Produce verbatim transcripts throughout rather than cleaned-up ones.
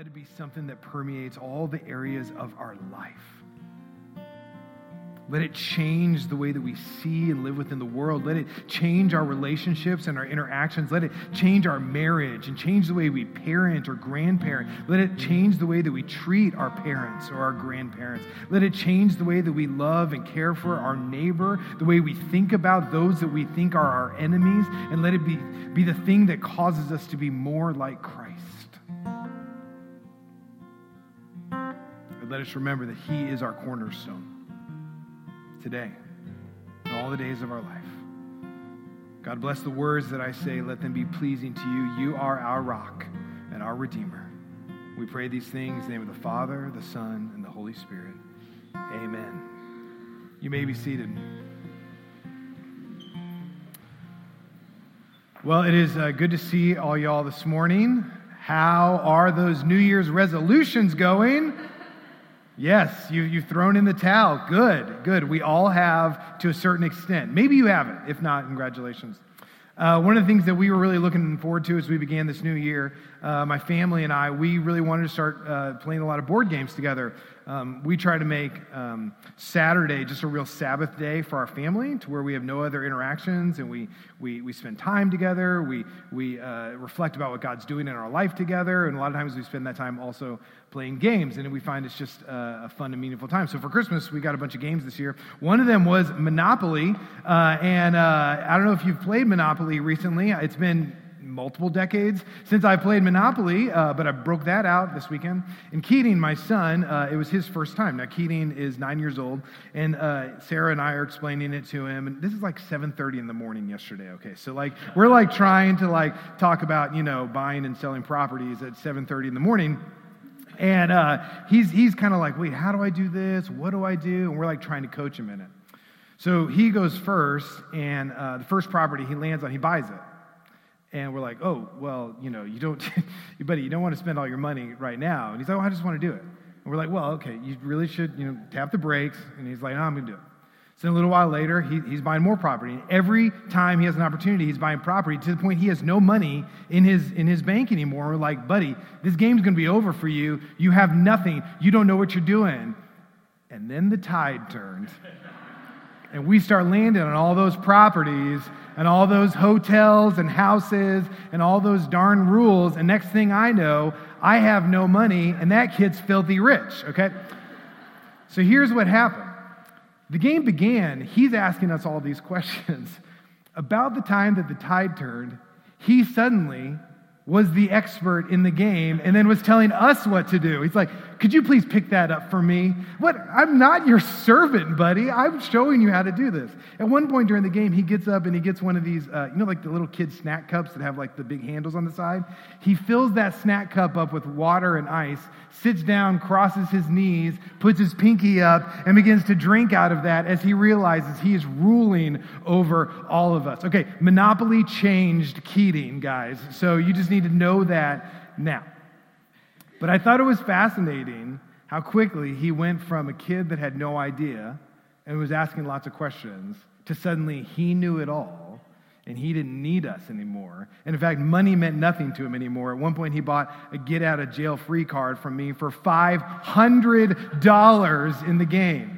let it be something that permeates all the areas of our life. Let it change the way that we see and live within the world. Let it change our relationships and our interactions. Let it change our marriage and change the way we parent or grandparent. Let it change the way that we treat our parents or our grandparents. Let it change the way that we love and care for our neighbor, the way we think about those that we think are our enemies, and let it be, be the thing that causes us to be more like Christ. And let us remember that He is our cornerstone. Today, and all the days of our life. God bless the words that I say. Let them be pleasing to you. You are our rock and our Redeemer. We pray these things in the name of the Father, the Son, and the Holy Spirit. Amen. You may be seated. Well, it is uh, good to see all y'all this morning. How are those New Year's resolutions going? Yes, you, you've thrown in the towel. Good, good. We all have to a certain extent. Maybe you haven't. If not, congratulations. Uh, one of the things that we were really looking forward to as we began this new year, uh, my family and I, we really wanted to start uh, playing a lot of board games together. Um, we try to make um, Saturday just a real Sabbath day for our family, to where we have no other interactions, and we we we spend time together. We we uh, reflect about what God's doing in our life together, and a lot of times we spend that time also playing games, and we find it's just uh, a fun and meaningful time. So for Christmas, we got a bunch of games this year. One of them was Monopoly, uh, and uh, I don't know if you've played Monopoly recently. It's been multiple decades since I played Monopoly, uh, but I broke that out this weekend. And Keating, my son, uh, it was his first time. Now, Keating is nine years old, and uh, Sarah and I are explaining it to him. And this is like seven thirty in the morning yesterday, okay? So, like, we're, like, trying to, like, talk about, you know, buying and selling properties at seven thirty in the morning. And uh, he's he's kind of like, wait, how do I do this? What do I do? And we're, like, trying to coach him in it. So he goes first, and uh, the first property he lands on, he buys it. And we're like, oh, well, you know, you don't, buddy, you don't want to spend all your money right now. And he's like, oh, I just want to do it. And we're like, well, okay, you really should, you know, tap the brakes. And he's like, no, I'm going to do it. So a little while later, he, he's buying more property. And every time he has an opportunity, he's buying property to the point he has no money in his in his bank anymore. We're like, buddy, this game's going to be over for you. You have nothing. You don't know what you're doing. And then the tide turned. And we start landing on all those properties and all those hotels and houses and all those darn rules. And next thing I know, I have no money, and that kid's filthy rich, okay? So here's what happened. The game began, he's asking us all these questions. About the time that the tide turned, he suddenly was the expert in the game and then was telling us what to do. He's like, could you please pick that up for me? What? I'm not your servant, buddy. I'm showing you how to do this. At one point during the game, he gets up and he gets one of these, uh, you know, like the little kid snack cups that have like the big handles on the side. He fills that snack cup up with water and ice, sits down, crosses his knees, puts his pinky up, and begins to drink out of that as he realizes he is ruling over all of us. Okay, Monopoly changed Keating, guys. So you just need to know that now. But I thought it was fascinating how quickly he went from a kid that had no idea and was asking lots of questions to suddenly he knew it all and he didn't need us anymore. And in fact, money meant nothing to him anymore. At one point, he bought a get-out-of-jail-free card from me for five hundred dollars in the game.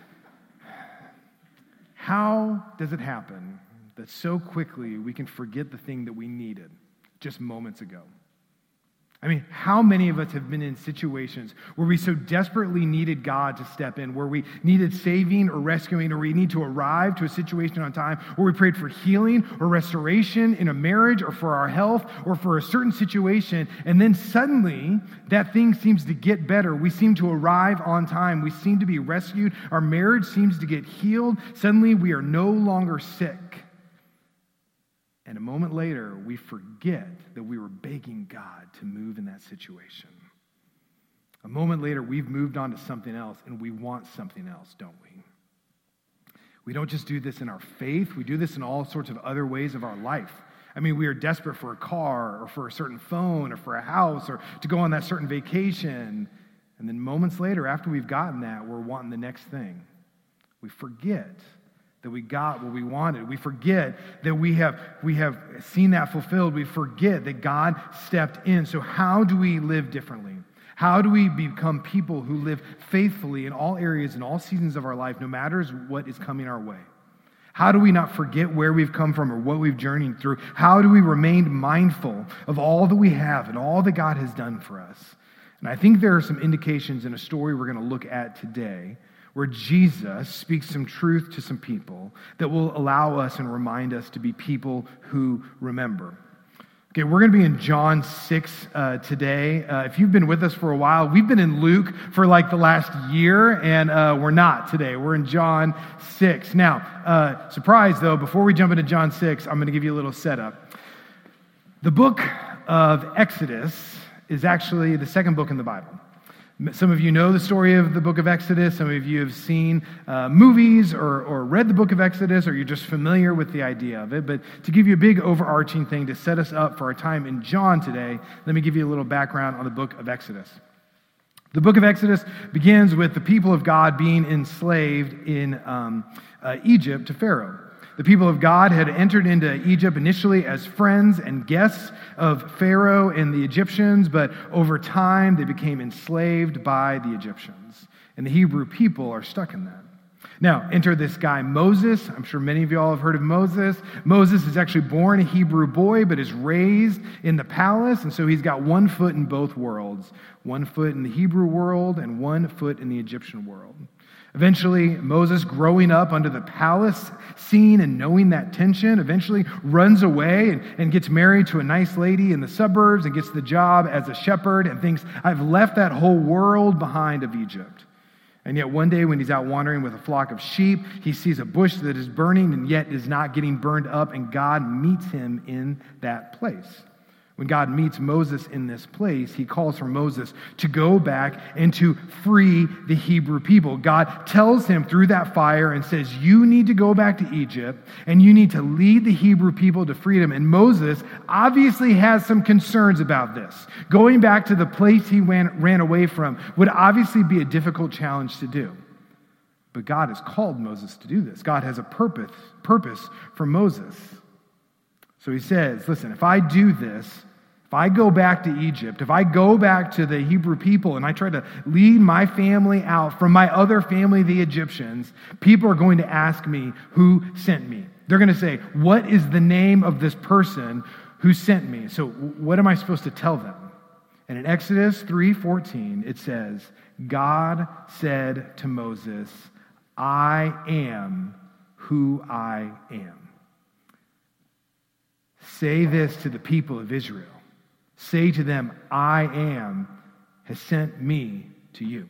How does it happen that so quickly we can forget the thing that we needed just moments ago? I mean, how many of us have been in situations where we so desperately needed God to step in, where we needed saving or rescuing, or we need to arrive to a situation on time, where we prayed for healing or restoration in a marriage or for our health or for a certain situation, and then suddenly that thing seems to get better. We seem to arrive on time. We seem to be rescued. Our marriage seems to get healed. Suddenly we are no longer sick. And a moment later, we forget that we were begging God to move in that situation. A moment later, we've moved on to something else, and we want something else, don't we? We don't just do this in our faith. We do this in all sorts of other ways of our life. I mean, we are desperate for a car or for a certain phone or for a house or to go on that certain vacation. And then moments later, after we've gotten that, we're wanting the next thing. We forget that we got what we wanted. We forget that we have we have seen that fulfilled. We forget that God stepped in. So how do we live differently? How do we become people who live faithfully in all areas, in all seasons of our life, no matter what is coming our way? How do we not forget where we've come from or what we've journeyed through? How do we remain mindful of all that we have and all that God has done for us? And I think there are some indications in a story we're going to look at today where Jesus speaks some truth to some people that will allow us and remind us to be people who remember. Okay, we're going to be in John six uh, today. Uh, if you've been with us for a while, we've been in Luke for like the last year, and uh, we're not today. We're in John six. Now, uh, surprise though, before we jump into John six, I'm going to give you a little setup. The book of Exodus is actually the second book in the Bible. Some of you know the story of the book of Exodus. Some of you have seen uh, movies or, or read the book of Exodus, or you're just familiar with the idea of it. But to give you a big overarching thing to set us up for our time in John today, let me give you a little background on the book of Exodus. The book of Exodus begins with the people of God being enslaved in um, uh, Egypt to Pharaoh. The people of God had entered into Egypt initially as friends and guests of Pharaoh and the Egyptians, but over time they became enslaved by the Egyptians. And the Hebrew people are stuck in that. Now, enter this guy Moses. I'm sure many of you all have heard of Moses. Moses is actually born a Hebrew boy, but is raised in the palace, and so he's got one foot in both worlds. One foot in the Hebrew world and one foot in the Egyptian world. Eventually, Moses, growing up under the palace scene and knowing that tension, eventually runs away and, and gets married to a nice lady in the suburbs and gets the job as a shepherd and thinks, I've left that whole world behind of Egypt. And yet one day when he's out wandering with a flock of sheep, he sees a bush that is burning and yet is not getting burned up, and God meets him in that place. When God meets Moses in this place, he calls for Moses to go back and to free the Hebrew people. God tells him through that fire and says, you need to go back to Egypt and you need to lead the Hebrew people to freedom. And Moses obviously has some concerns about this. Going back to the place he ran, ran away from would obviously be a difficult challenge to do. But God has called Moses to do this. God has a purpose, purpose for Moses. So he says, listen, if I do this, if I go back to Egypt, if I go back to the Hebrew people and I try to lead my family out from my other family, the Egyptians, people are going to ask me who sent me. They're going to say, what is the name of this person who sent me? So what am I supposed to tell them? And in Exodus three fourteen, it says, God said to Moses, I am who I am. Say this to the people of Israel. Say to them, I am has sent me to you.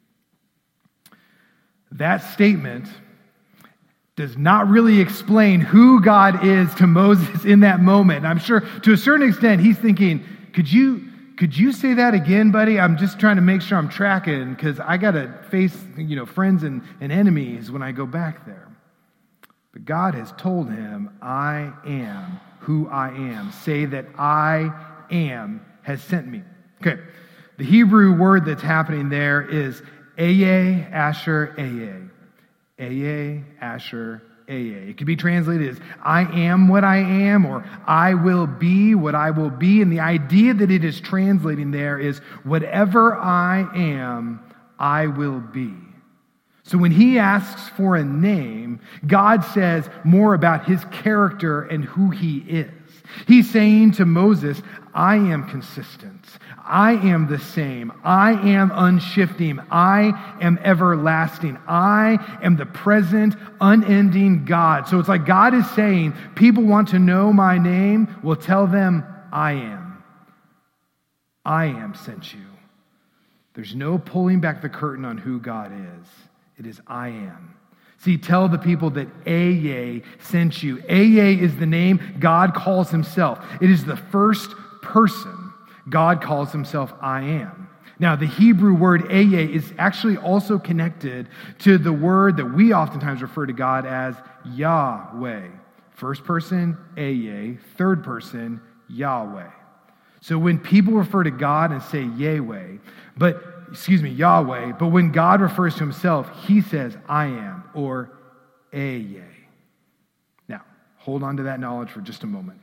That statement does not really explain who God is to Moses in that moment. And I'm sure to a certain extent he's thinking, could you could you say that again, buddy? I'm just trying to make sure I'm tracking because I got to face, you know, friends and, and enemies when I go back there. But God has told him, I am who I am. Say that I am has sent me. Okay, the Hebrew word that's happening there is Eye, Asher, Eye. Eye, Asher, Eye. It could be translated as I am what I am, or I will be what I will be. And the idea that it is translating there is whatever I am, I will be. So when he asks for a name, God says more about his character and who he is. He's saying to Moses, I am consistent. I am the same. I am unshifting. I am everlasting. I am the present, unending God. So it's like God is saying, people want to know my name. Well, tell them I am. I am sent you. There's no pulling back the curtain on who God is. It is I am. See, tell the people that Eye sent you. Eye is the name God calls himself. It is the first person God calls himself I am. Now, the Hebrew word Eye is actually also connected to the word that we oftentimes refer to God as Yahweh. First person, Eye. Third person, Yahweh. So when people refer to God and say Yahweh, but excuse me, Yahweh, but when God refers to himself, he says, I am, or Eye. Now, hold on to that knowledge for just a moment.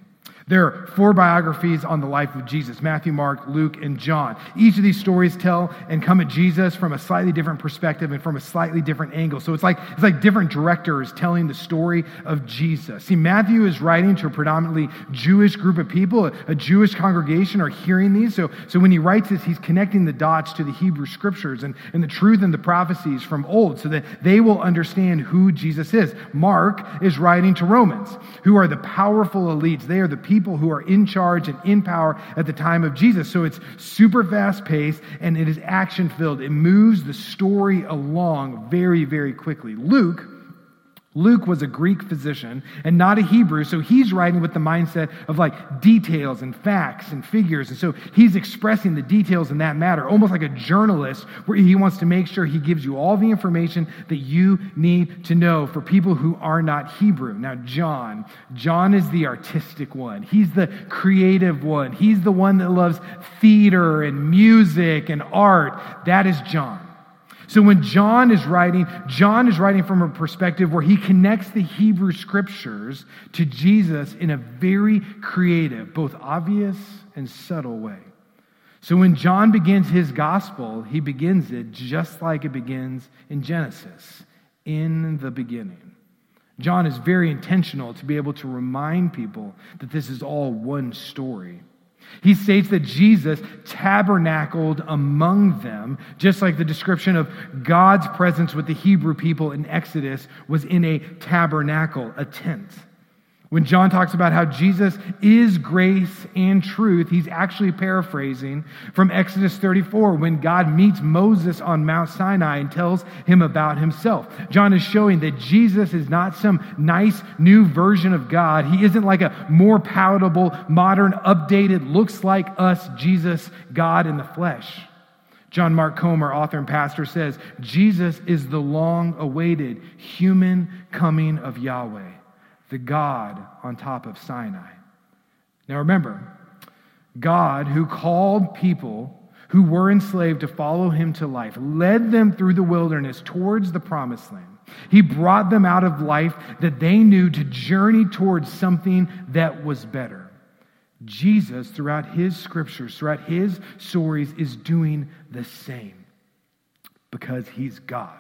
There are four biographies on the life of Jesus: Matthew, Mark, Luke, and John. Each of these stories tell and come at Jesus from a slightly different perspective and from a slightly different angle. So it's like it's like different directors telling the story of Jesus. See, Matthew is writing to a predominantly Jewish group of people. A, a Jewish congregation are hearing these. So, so when he writes this, he's connecting the dots to the Hebrew scriptures and, and the truth and the prophecies from old so that they will understand who Jesus is. Mark is writing to Romans, who are the powerful elites. They are the people who are in charge and in power at the time of Jesus. So it's super fast-paced and it is action-filled. It moves the story along very, very quickly. Luke Luke was a Greek physician and not a Hebrew, so he's writing with the mindset of like details and facts and figures. And so he's expressing the details in that matter, almost like a journalist, where he wants to make sure he gives you all the information that you need to know for people who are not Hebrew. Now, John, John is the artistic one. He's the creative one. He's the one that loves theater and music and art. That is John. So when John is writing, John is writing from a perspective where he connects the Hebrew scriptures to Jesus in a very creative, both obvious and subtle way. So when John begins his gospel, he begins it just like it begins in Genesis, in the beginning. John is very intentional to be able to remind people that this is all one story. He states that Jesus tabernacled among them, just like the description of God's presence with the Hebrew people in Exodus was in a tabernacle, a tent. When John talks about how Jesus is grace and truth, he's actually paraphrasing from Exodus thirty-four when God meets Moses on Mount Sinai and tells him about himself. John is showing that Jesus is not some nice new version of God. He isn't like a more palatable, modern, updated, looks like us Jesus, God in the flesh. John Mark Comer, author and pastor, says, Jesus is the long-awaited human coming of Yahweh, the God on top of Sinai. Now remember, God who called people who were enslaved to follow him to life, led them through the wilderness towards the promised land. He brought them out of life that they knew to journey towards something that was better. Jesus, throughout his scriptures, throughout his stories, is doing the same because he's God.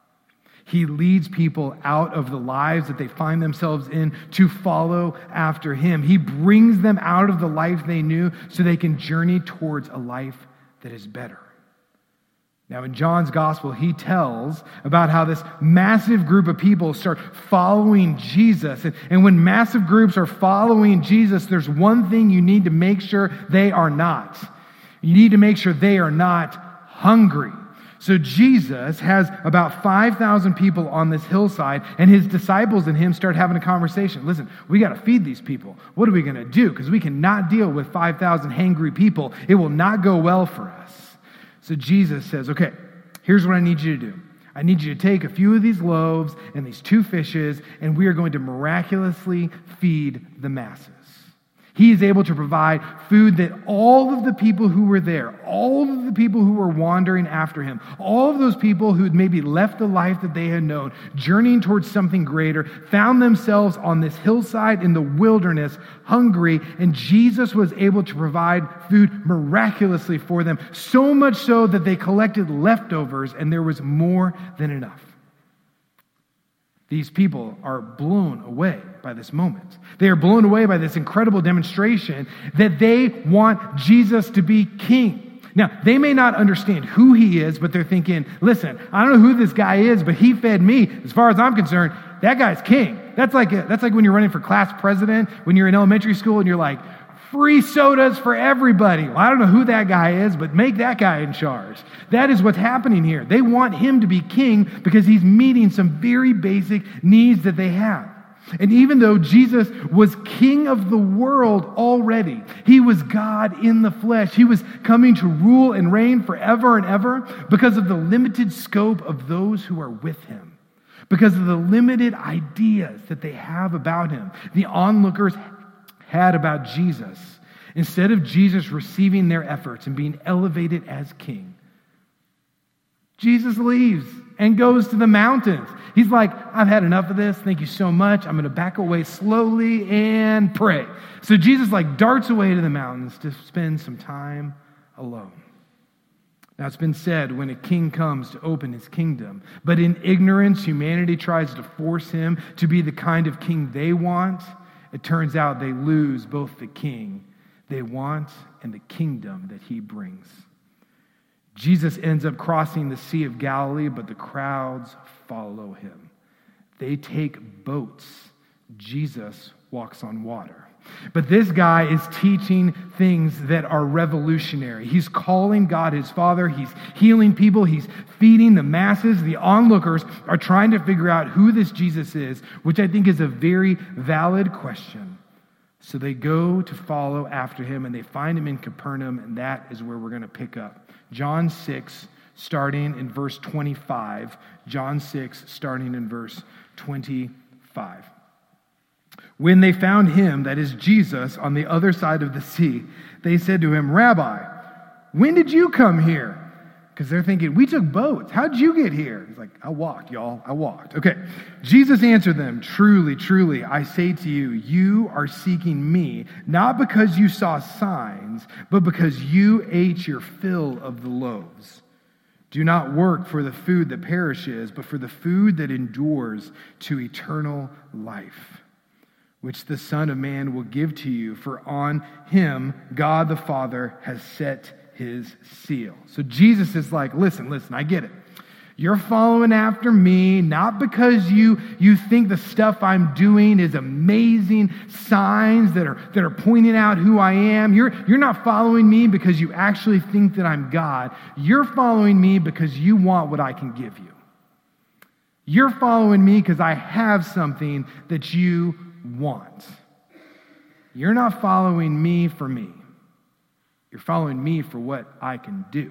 He leads people out of the lives that they find themselves in to follow after him. He brings them out of the life they knew so they can journey towards a life that is better. Now, in John's gospel, he tells about how this massive group of people start following Jesus. And, and when massive groups are following Jesus, there's one thing you need to make sure they are not. You need to make sure they are not hungry. So Jesus has about five thousand people on this hillside, and his disciples and him start having a conversation. Listen, we got to feed these people. What are we going to do? Because we cannot deal with five thousand hangry people. It will not go well for us. So Jesus says, okay, here's what I need you to do. I need you to take a few of these loaves and these two fishes, and we are going to miraculously feed the masses. He is able to provide food that all of the people who were there, all of the people who were wandering after him, all of those people who had maybe left the life that they had known, journeying towards something greater, found themselves on this hillside in the wilderness, hungry, and Jesus was able to provide food miraculously for them, so much so that they collected leftovers and there was more than enough. These people are blown away by this moment. They are blown away by this incredible demonstration that they want Jesus to be king. Now, they may not understand who he is, but they're thinking, listen, I don't know who this guy is, but he fed me. As far as I'm concerned, that guy's king. That's like, a, that's like when you're running for class president, when you're in elementary school and you're like, free sodas for everybody. Well, I don't know who that guy is, but make that guy in charge. That is what's happening here. They want him to be king because he's meeting some very basic needs that they have. And even though Jesus was king of the world already, he was God in the flesh. He was coming to rule and reign forever and ever because of the limited scope of those who are with him, because of the limited ideas that they have about him. The onlookers had about Jesus. Instead of Jesus receiving their efforts and being elevated as king, Jesus leaves. and goes to the mountains. He's like, I've had enough of this. Thank you so much. I'm going to back away slowly and pray. So Jesus like darts away to the mountains to spend some time alone. Now, it's been said when a king comes to open his kingdom, but in ignorance, humanity tries to force him to be the kind of king they want. It turns out they lose both the king they want and the kingdom that he brings. Jesus ends up crossing the Sea of Galilee, but the crowds follow him. They take boats. Jesus walks on water. But this guy is teaching things that are revolutionary. He's calling God his Father. He's healing people. He's feeding the masses. The onlookers are trying to figure out who this Jesus is, which I think is a very valid question. So they go to follow after him, and they find him in Capernaum, and that is where we're going to pick up. John six, starting in verse twenty-five. John six, starting in verse twenty-five. When they found him, that is Jesus, on the other side of the sea, they said to him, Rabbi, when did you come here? Because they're thinking, we took boats. How'd you get here? He's like, I walked, y'all. I walked. Okay. Jesus answered them, truly, truly, I say to you, you are seeking me, not because you saw signs, but because you ate your fill of the loaves. Do not work for the food that perishes, but for the food that endures to eternal life, which the Son of Man will give to you, for on him God the Father has set his seal. So Jesus is like, listen, listen, I get it. You're following after me, not because you, you think the stuff I'm doing is amazing signs that are, that are pointing out who I am. You're, you're not following me because you actually think that I'm God. You're following me because you want what I can give you. You're following me because I have something that you want. You're not following me for me. You're following me for what I can do.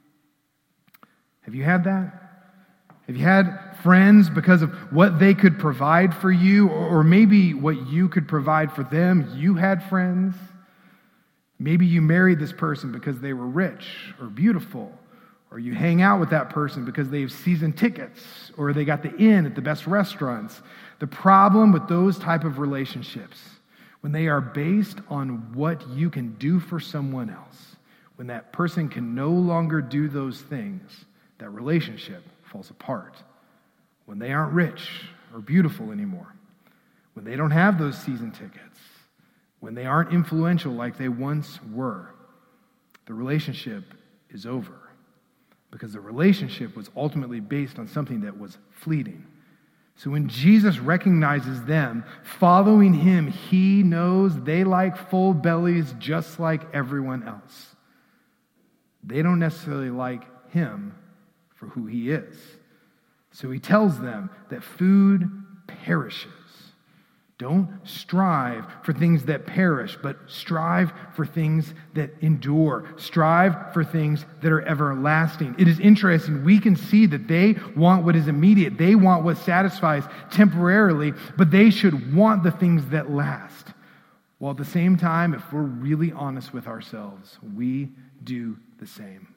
Have you had that? Have you had friends because of what they could provide for you, or maybe what you could provide for them? You had friends. Maybe you married this person because they were rich or beautiful, or you hang out with that person because they have season tickets, or they got the inn at the best restaurants. The problem with those type of relationships, when they are based on what you can do for someone else, when that person can no longer do those things, that relationship falls apart. When they aren't rich or beautiful anymore, when they don't have those season tickets, when they aren't influential like they once were, the relationship is over. Because the relationship was ultimately based on something that was fleeting. So when Jesus recognizes them following him, he knows they like full bellies just like everyone else. They don't necessarily like him for who he is. So he tells them that food perishes. Don't strive for things that perish, but strive for things that endure. Strive for things that are everlasting. It is interesting. We can see that they want what is immediate. They want what satisfies temporarily, but they should want the things that last. While at the same time, if we're really honest with ourselves, we do the same.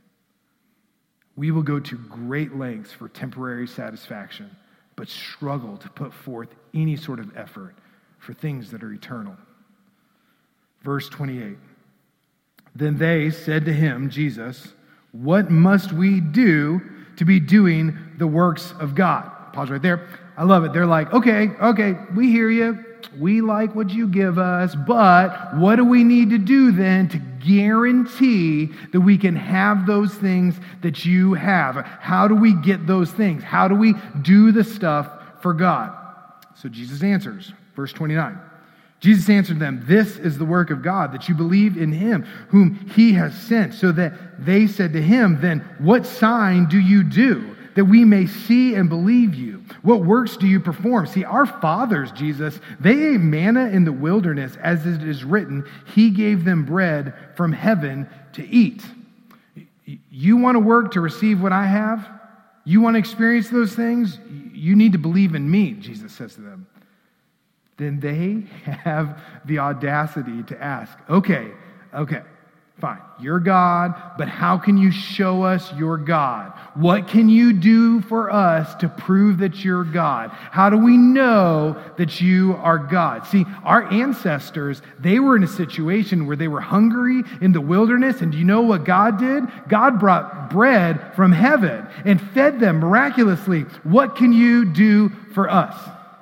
We will go to great lengths for temporary satisfaction, but struggle to put forth any sort of effort for things that are eternal. Verse twenty-eight. Then they said to him, Jesus, what must we do to be doing the works of God? Pause right there. I love it. They're like, okay, okay, we hear you. We like what you give us, but what do we need to do then to guarantee that we can have those things that you have? How do we get those things? How do we do the stuff for God? So Jesus answers, verse twenty-nine. Jesus answered them, this is the work of God, that you believe in him whom he has sent. So that they said to him, then what sign do you do that we may see and believe you? What works do you perform? See, our fathers, Jesus, they ate manna in the wilderness, as it is written, he gave them bread from heaven to eat. You want to work to receive what I have? You want to experience those things? You need to believe in me, Jesus says to them. Then they have the audacity to ask, okay, okay, Fine, you're God, but how can you show us your God? What can you do for us to prove that you're God? How do we know that you are God? See, our ancestors, they were in a situation where they were hungry in the wilderness, and do you know what God did? God brought bread from heaven and fed them miraculously. What can you do for us?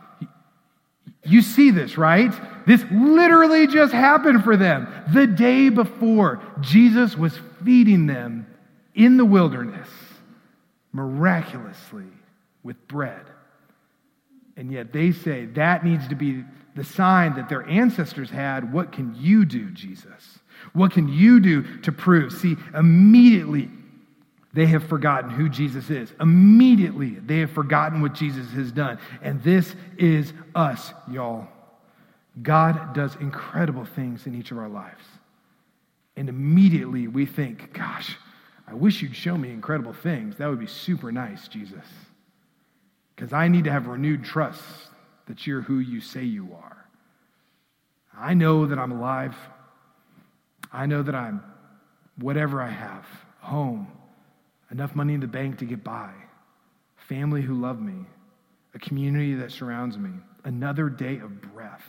You see this, right? This literally just happened for them. The day before, Jesus was feeding them in the wilderness, miraculously, with bread. And yet they say that needs to be the sign that their ancestors had. What can you do, Jesus? What can you do to prove? See, immediately they have forgotten who Jesus is. Immediately, they have forgotten what Jesus has done. And this is us, y'all. God does incredible things in each of our lives. And immediately we think, gosh, I wish you'd show me incredible things. That would be super nice, Jesus. Because I need to have renewed trust that you're who you say you are. I know that I'm alive. I know that I'm whatever I have, home, enough money in the bank to get by, family who love me, a community that surrounds me, another day of breath.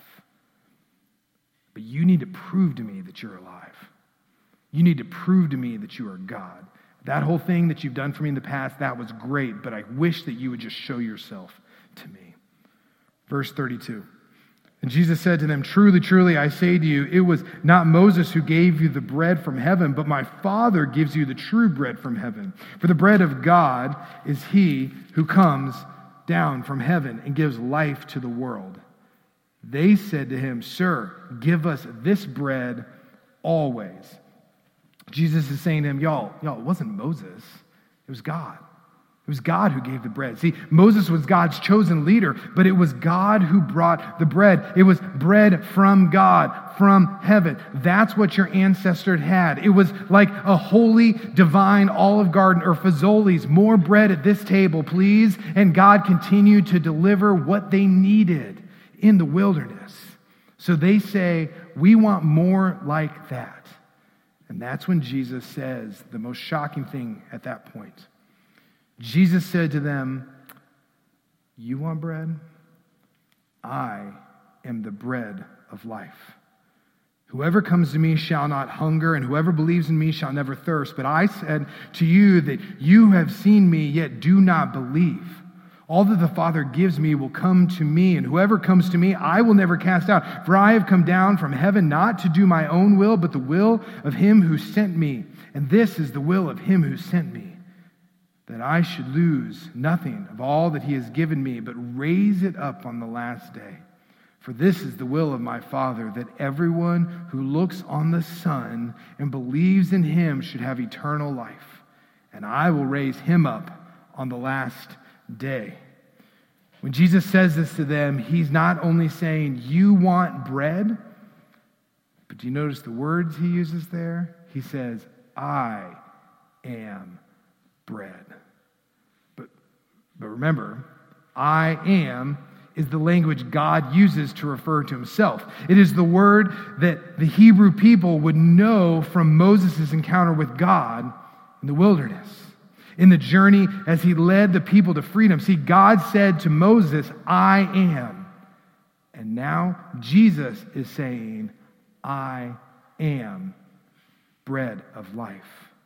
But you need to prove to me that you're alive. You need to prove to me that you are God. That whole thing that you've done for me in the past, that was great, but I wish that you would just show yourself to me. Verse thirty-two. And Jesus said to them, truly, truly, I say to you, it was not Moses who gave you the bread from heaven, but my Father gives you the true bread from heaven. For the bread of God is he who comes down from heaven and gives life to the world. They said to him, Sir, give us this bread always. Jesus is saying to him, y'all, y'all, it wasn't Moses, it was God. It was God who gave the bread. See, Moses was God's chosen leader, but it was God who brought the bread. It was bread from God, from heaven. That's what your ancestors had. It was like a holy, divine Olive Garden or Fazoli's. More bread at this table, please. And God continued to deliver what they needed in the wilderness. So they say, we want more like that. And that's when Jesus says the most shocking thing at that point. Jesus said to them, you want bread? I am the bread of life. Whoever comes to me shall not hunger, and whoever believes in me shall never thirst. But I said to you that you have seen me, yet do not believe. All that the Father gives me will come to me, and whoever comes to me I will never cast out. For I have come down from heaven not to do my own will, but the will of him who sent me. And this is the will of him who sent me, that I should lose nothing of all that he has given me, but raise it up on the last day. For this is the will of my Father, that everyone who looks on the Son and believes in him should have eternal life. And I will raise him up on the last day. When Jesus says this to them, he's not only saying, you want bread, but do you notice the words he uses there? He says, I am bread. But, but remember, I am is the language God uses to refer to himself. It is the word that the Hebrew people would know from Moses' encounter with God in the wilderness. In the journey as he led the people to freedom. See, God said to Moses, I am. And now Jesus is saying, I am bread of life.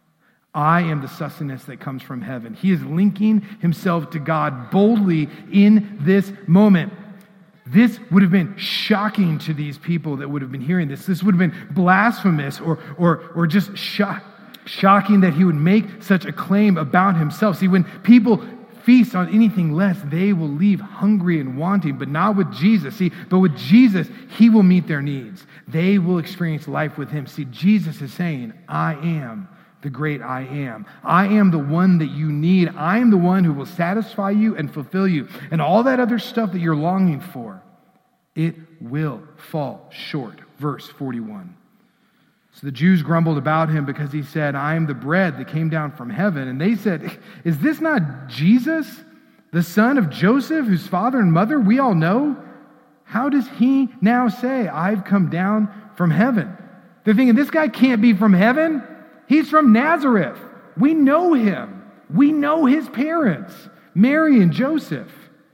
I am the sustenance that comes from heaven. He is linking himself to God boldly in this moment. This would have been shocking to these people that would have been hearing this. This would have been blasphemous or, or, or just shock, shocking that he would make such a claim about himself. See, when people feast on anything less, they will leave hungry and wanting, but not with Jesus. See, but with Jesus, he will meet their needs. They will experience life with him. See, Jesus is saying, I am the great I am. I am the one that you need. I am the one who will satisfy you and fulfill you. And all that other stuff that you're longing for, it will fall short. Verse forty-one. So the Jews grumbled about him because he said, I am the bread that came down from heaven. And they said, is this not Jesus, the son of Joseph, whose father and mother we all know? How does he now say, I've come down from heaven? They're thinking, this guy can't be from heaven. He's from Nazareth. We know him. We know his parents, Mary and Joseph.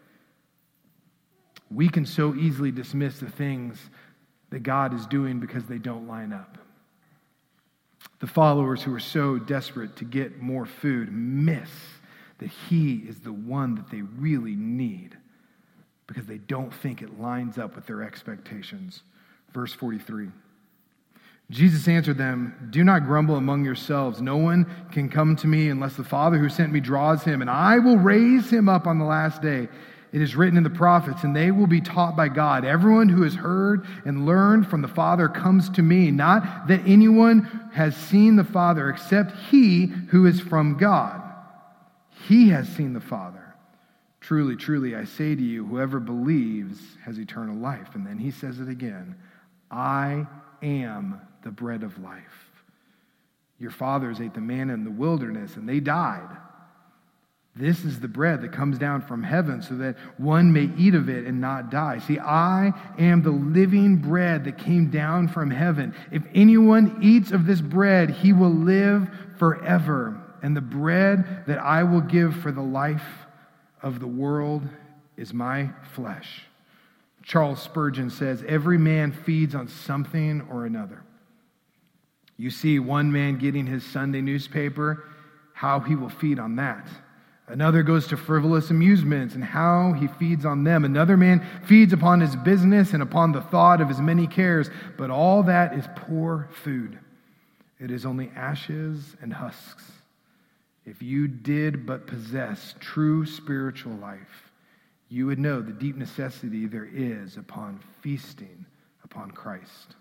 We can so easily dismiss the things that God is doing because they don't line up. The followers who are so desperate to get more food miss that he is the one that they really need because they don't think it lines up with their expectations. Verse forty-three. Jesus answered them, "Do not grumble among yourselves. No one can come to me unless the Father who sent me draws him, and I will raise him up on the last day. It is written in the prophets, and they will be taught by God. Everyone who has heard and learned from the Father comes to me. Not that anyone has seen the Father except he who is from God. He has seen the Father. Truly, truly, I say to you, whoever believes has eternal life." And then he says it again, "I am the bread of life. Your fathers ate the manna in the wilderness, and they died. This is the bread that comes down from heaven so that one may eat of it and not die. See, I am the living bread that came down from heaven. If anyone eats of this bread, he will live forever. And the bread that I will give for the life of the world is my flesh." Charles Spurgeon says, "Every man feeds on something or another." You see one man getting his Sunday newspaper, how he will feed on that. Another goes to frivolous amusements and how he feeds on them. Another man feeds upon his business and upon the thought of his many cares. But all that is poor food. It is only ashes and husks. If you did but possess true spiritual life, you would know the deep necessity there is upon feasting upon Christ.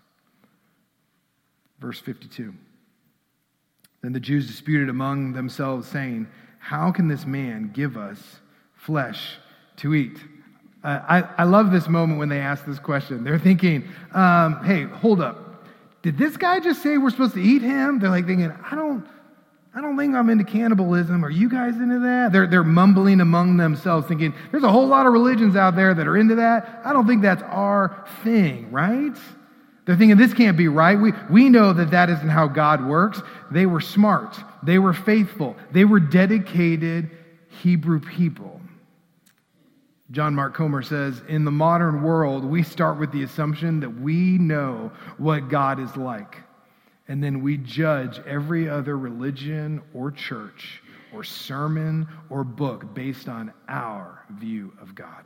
Verse fifty-two. Then the Jews disputed among themselves, saying, "How can this man give us flesh to eat?" Uh, I, I love this moment when they ask this question. They're thinking, um, hey, hold up. Did this guy just say we're supposed to eat him? They're like thinking, I don't I don't think I'm into cannibalism. Are you guys into that? They're, they're mumbling among themselves, thinking, there's a whole lot of religions out there that are into that. I don't think that's our thing, right? They're thinking, this can't be right. We, we know that that isn't how God works. They were smart. They were faithful. They were dedicated Hebrew people. John Mark Comer says, in the modern world, we start with the assumption that we know what God is like. And then we judge every other religion or church or sermon or book based on our view of God.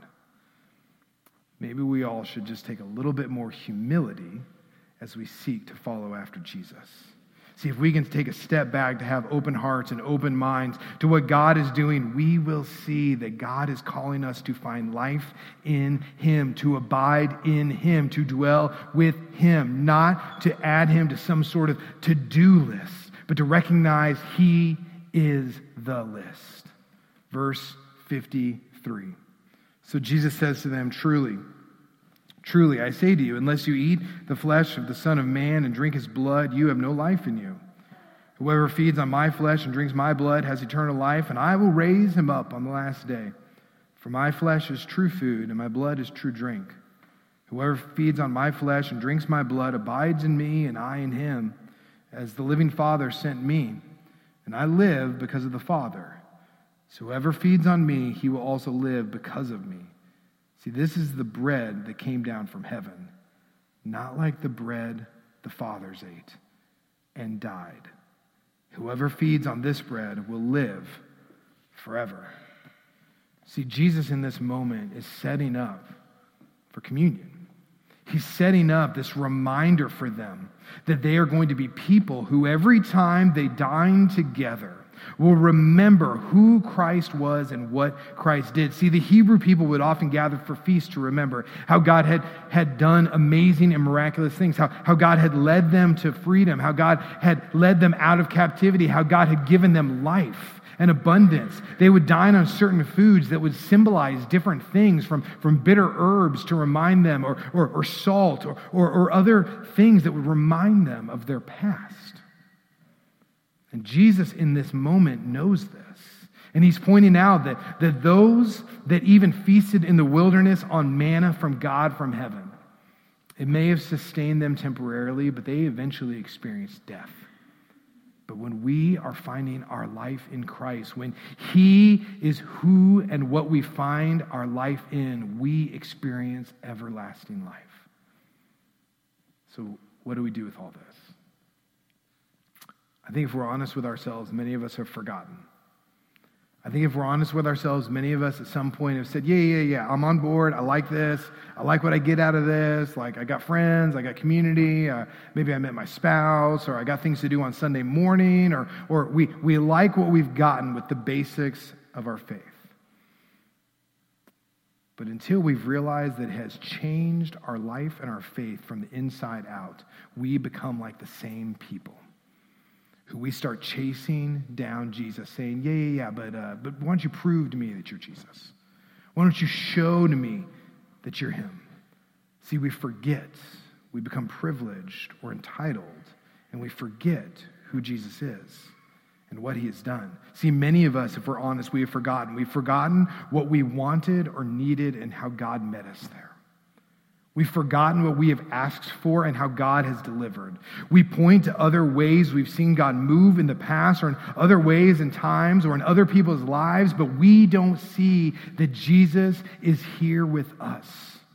Maybe we all should just take a little bit more humility as we seek to follow after Jesus. See, if we can take a step back to have open hearts and open minds to what God is doing, we will see that God is calling us to find life in Him, to abide in Him, to dwell with Him, not to add Him to some sort of to-do list, but to recognize He is the list. Verse fifty-three. So Jesus says to them, Truly, Truly, I say to you, unless you eat the flesh of the Son of Man and drink His blood, you have no life in you. Whoever feeds on my flesh and drinks my blood has eternal life, and I will raise him up on the last day. For my flesh is true food, and my blood is true drink. Whoever feeds on my flesh and drinks my blood abides in me, and I in him, as the living Father sent me, and I live because of the Father. So whoever feeds on me, he will also live because of me. See, this is the bread that came down from heaven, not like the bread the fathers ate and died. Whoever feeds on this bread will live forever. See, Jesus in this moment is setting up for communion. He's setting up this reminder for them that they are going to be people who every time they dine together will remember who Christ was and what Christ did. See, the Hebrew people would often gather for feasts to remember how God had, had done amazing and miraculous things, how, how God had led them to freedom, how God had led them out of captivity, how God had given them life and abundance. They would dine on certain foods that would symbolize different things, from, from bitter herbs to remind them, or, or, or salt, or, or, or other things that would remind them of their past. And Jesus in this moment knows this. And he's pointing out that, that those that even feasted in the wilderness on manna from God from heaven, It may have sustained them temporarily, but they eventually experienced death. But when we are finding our life in Christ, when he is who and what we find our life in, we experience everlasting life. So what do we do with all this? I think if we're honest with ourselves, many of us have forgotten. I think if we're honest with ourselves, many of us at some point have said, yeah, yeah, yeah, I'm on board. I like this. I like what I get out of this. Like, I got friends. I got community. Uh, maybe I met my spouse, or I got things to do on Sunday morning, or, or we, we like what we've gotten with the basics of our faith. But until we've realized that it has changed our life and our faith from the inside out, we become like the same people who we start chasing down Jesus, saying, yeah, yeah, yeah, but, uh, but why don't you prove to me that you're Jesus? Why don't you show to me that you're him? See, we forget. We become privileged or entitled, and we forget who Jesus is and what he has done. See, many of us, if we're honest, we have forgotten. We've forgotten what we wanted or needed and how God met us there. We've forgotten what we have asked for and how God has delivered. We point to other ways we've seen God move in the past, or in other ways and times, or in other people's lives, but we don't see that Jesus is here with us,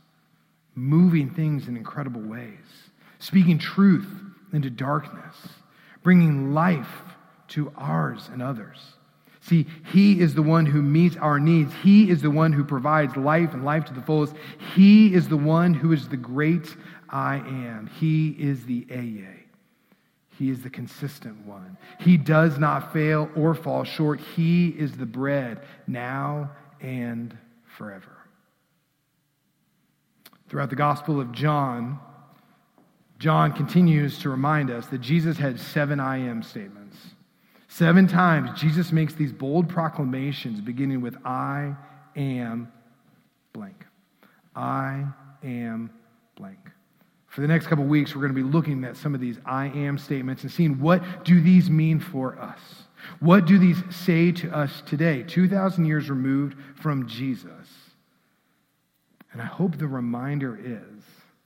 moving things in incredible ways, speaking truth into darkness, bringing life to ours and others. See, he is the one who meets our needs. He is the one who provides life and life to the fullest. He is the one who is the great I am. He is the Ehyeh. He is the consistent one. He does not fail or fall short. He is the bread now and forever. Throughout the Gospel of John, John continues to remind us that Jesus had seven I am statements. Seven times, Jesus makes these bold proclamations beginning with, I am blank. I am blank. For the next couple of weeks, we're going to be looking at some of these I am statements and seeing what do these mean for us? What do these say to us today, two thousand years removed from Jesus? And I hope the reminder is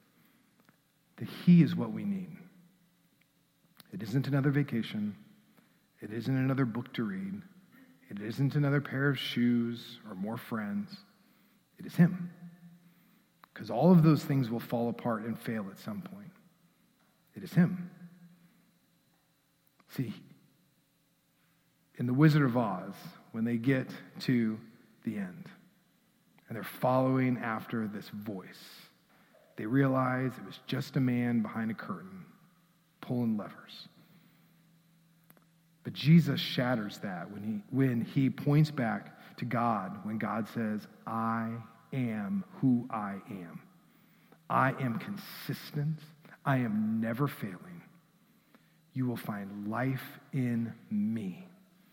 that he is what we need. It isn't another vacation. It isn't another book to read. It isn't another pair of shoes or more friends. It is him. Because all of those things will fall apart and fail at some point. It is him. See, in The Wizard of Oz, when they get to the end and they're following after this voice, they realize it was just a man behind a curtain pulling levers. But Jesus shatters that when he, when he points back to God, when God says, I am who I am. I am consistent. I am never failing. You will find life in me.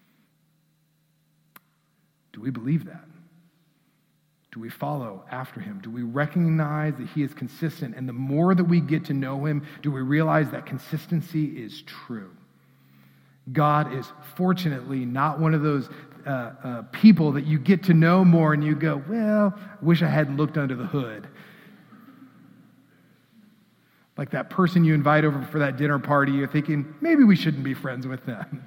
Do we believe that? Do we follow after him? Do we recognize that he is consistent? And the more that we get to know him, do we realize that consistency is true? God is fortunately not one of those uh, uh, people that you get to know more and you go, well, I wish I hadn't looked under the hood. Like that person you invite over for that dinner party, you're thinking, maybe we shouldn't be friends with them.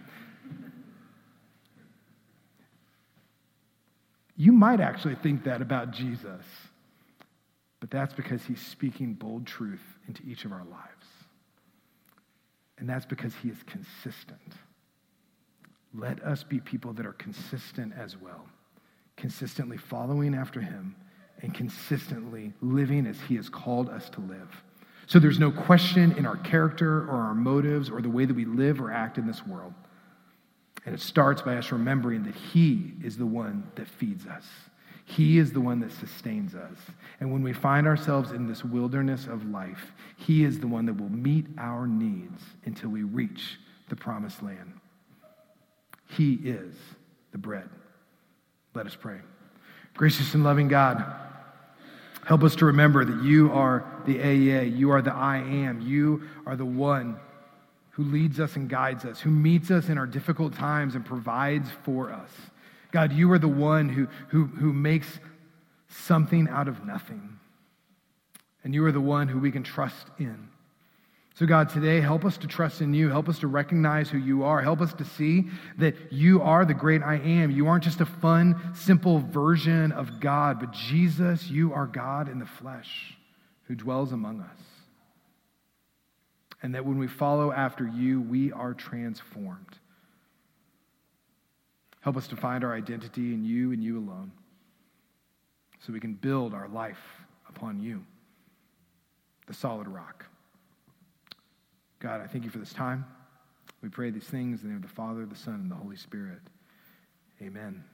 You might actually think that about Jesus, but that's because he's speaking bold truth into each of our lives. And that's because he is consistent. Let us be people that are consistent as well, consistently following after him and consistently living as he has called us to live. So there's no question in our character or our motives or the way that we live or act in this world. And it starts by us remembering that he is the one that feeds us. He is the one that sustains us. And when we find ourselves in this wilderness of life, he is the one that will meet our needs until we reach the promised land. He is the bread. Let us pray. Gracious and loving God, help us to remember that you are the Ehyeh, you are the I am, you are the one who leads us and guides us, who meets us in our difficult times and provides for us. God, you are the one who, who, who makes something out of nothing. and you are the one who we can trust in. So God, today, help us to trust in you. Help us to recognize who you are. Help us to see that you are the great I am. You aren't just a fun, simple version of God, but Jesus, you are God in the flesh who dwells among us. And that when we follow after you, we are transformed. Help us to find our identity in you and you alone, so we can build our life upon you, the solid rock. God, I thank you for this time. We pray these things in the name of the Father, the Son, and the Holy Spirit. Amen.